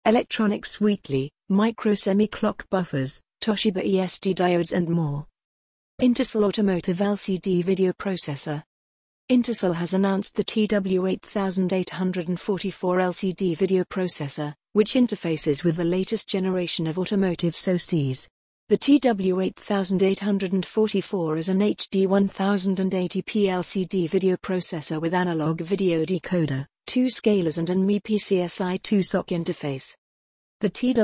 Electronics Weekly, Microsemi clock buffers, Toshiba ESD diodes and more. Intersil Automotive LCD video processor. Intersil has announced the TW8844 LCD video processor, which interfaces with the latest generation of automotive SoCs. The TW8844 is an HD 1080p LCD video processor with analog video decoder, 2 scalers and an MIPI SI2 SoC interface. The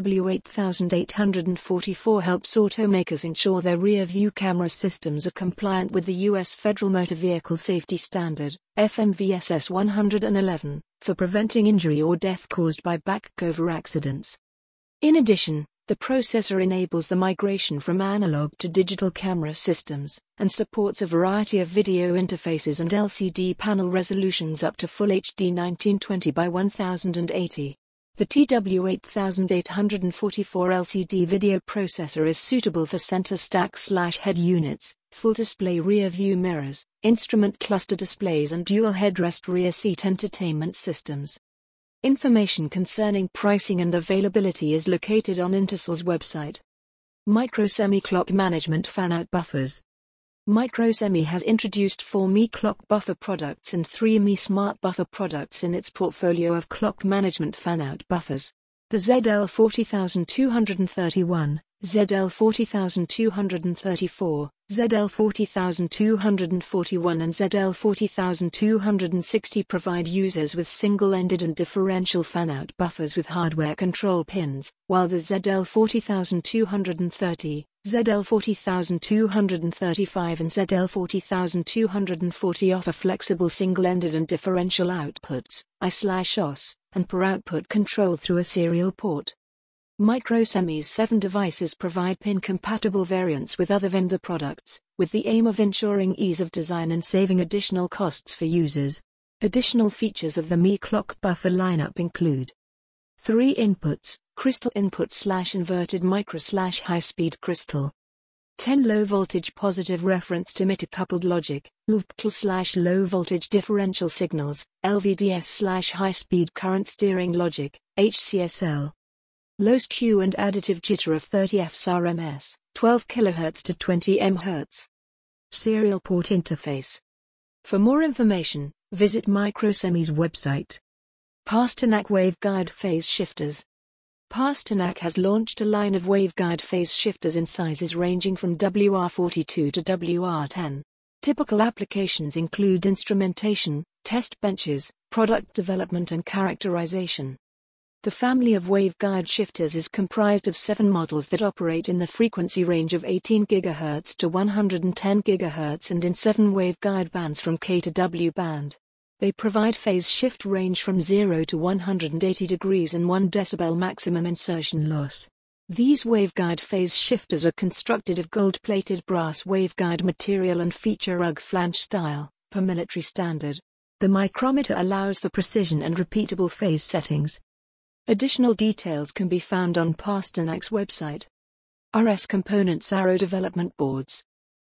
TW8844 helps automakers ensure their rear-view camera systems are compliant with the U.S. Federal Motor Vehicle Safety Standard, FMVSS 111, for preventing injury or death caused by back-over accidents. In addition, the processor enables the migration from analog to digital camera systems, and supports a variety of video interfaces and LCD panel resolutions up to Full HD 1920 by 1080. The TW8844 LCD video processor is suitable for center stack/head units, full display rear view mirrors, instrument cluster displays and dual headrest rear seat entertainment systems. Information concerning pricing and availability is located on Intersil's website. Microsemi clock management fan-out buffers. Microsemi has introduced 4 Mi clock buffer products and 3 Mi smart buffer products in its portfolio of clock management fan-out buffers. The ZL40231, ZL40234, ZL40241 and ZL40260 provide users with single-ended and differential fan-out buffers with hardware control pins, while the ZL40230, ZL40235 and ZL40240 offer flexible single-ended and differential outputs, I/OS, and per output control through a serial port. Microsemi's 7 devices provide pin-compatible variants with other vendor products, with the aim of ensuring ease of design and saving additional costs for users. Additional features of the Mi clock buffer lineup include 3 inputs, crystal input/inverted micro/high-speed crystal. 10 low-voltage positive reference to emitter coupled logic, LVDL/low-voltage differential signals, LVDS/high-speed current steering logic, HCSL. Low skew and additive jitter of 30 Fs/ms, 12 kHz to 20 MHz. Serial port interface. For more information, visit Microsemi's website. Pasternak waveguide phase shifters. Pasternak has launched a line of waveguide phase shifters in sizes ranging from WR42 to WR10. Typical applications include instrumentation, test benches, product development and characterization. The family of waveguide shifters is comprised of 7 models that operate in the frequency range of 18 GHz to 110 GHz and in 7 waveguide bands from K to W band. They provide phase shift range from 0 to 180 degrees and 1 dB maximum insertion loss. These waveguide phase shifters are constructed of gold-plated brass waveguide material and feature rug flange style, per military standard. The micrometer allows for precision and repeatable phase settings. Additional details can be found on Pasternak's website. RS Components Arrow Development Boards.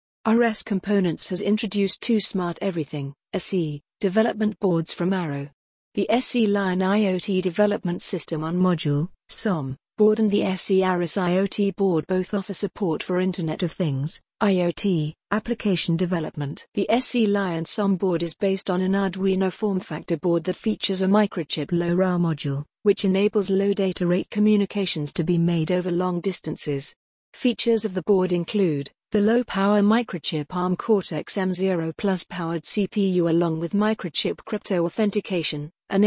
RS Components has introduced 2 Smart Everything, SE, development boards from Arrow. The SE Lion IoT Development System on Module, SOM, board and the SE Aris IoT board both offer support for Internet of Things, IoT, application development. The SE Lion SOM board is based on an Arduino form factor board that features a microchip LoRa module, which enables low data rate communications to be made over long distances. Features of the board include the low-power microchip ARM Cortex-M0 Plus powered CPU along with microchip crypto authentication, an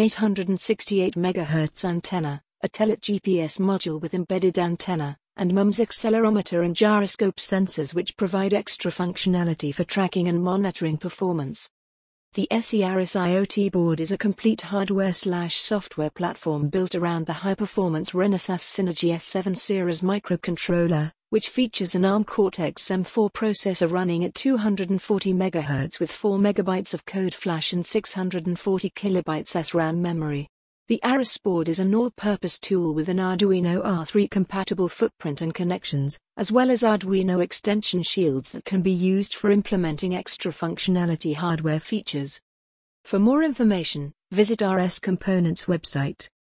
868 MHz antenna, a Telit GPS module with embedded antenna, and MUMS accelerometer and gyroscope sensors which provide extra functionality for tracking and monitoring performance. The SE Aris IoT board is a complete hardware/software platform built around the high-performance Renesas Synergy S7 series microcontroller, which features an ARM Cortex-M4 processor running at 240 MHz with 4 MB of code flash and 640 KB SRAM memory. The Aris board is an all-purpose tool with an Arduino R3 compatible footprint and connections, as well as Arduino extension shields that can be used for implementing extra functionality hardware features. For more information, visit RS Components website.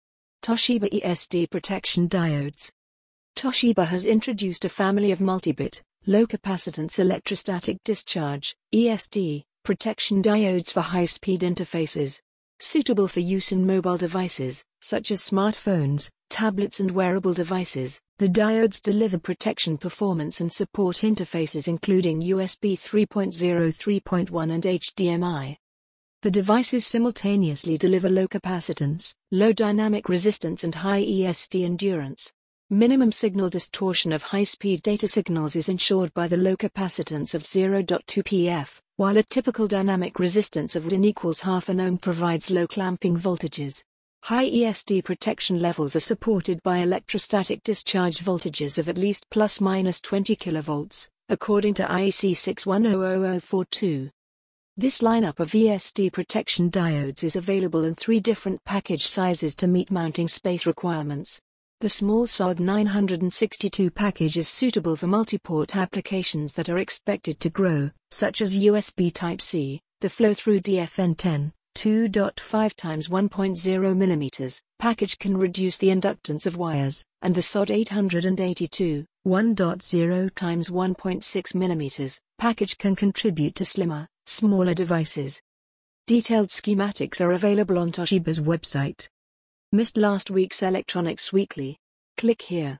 Toshiba ESD protection diodes. Toshiba has introduced a family of multi-bit, low-capacitance electrostatic discharge (ESD) protection diodes for high-speed interfaces. Suitable for use in mobile devices, such as smartphones, tablets and wearable devices, the diodes deliver protection performance and support interfaces including USB 3.0, 3.1 and HDMI. The devices simultaneously deliver low capacitance, low dynamic resistance and high ESD endurance. Minimum signal distortion of high-speed data signals is ensured by the low capacitance of 0.2 pF, while a typical dynamic resistance of 10 equals half an ohm provides low clamping voltages. High ESD protection levels are supported by electrostatic discharge voltages of at least ±20 kV, according to IEC 6100042. This lineup of ESD protection diodes is available in 3 different package sizes to meet mounting space requirements. The small SOG 962 package is suitable for multi-port applications that are expected to grow, such as USB Type-C, the flow-through DFN10, 2.5 x 1.0 mm package can reduce the inductance of wires, and the SOD 882, 1.0 x 1.6 mm package can contribute to slimmer, smaller devices. Detailed schematics are available on Toshiba's website. Missed last week's Electronics Weekly? Click here.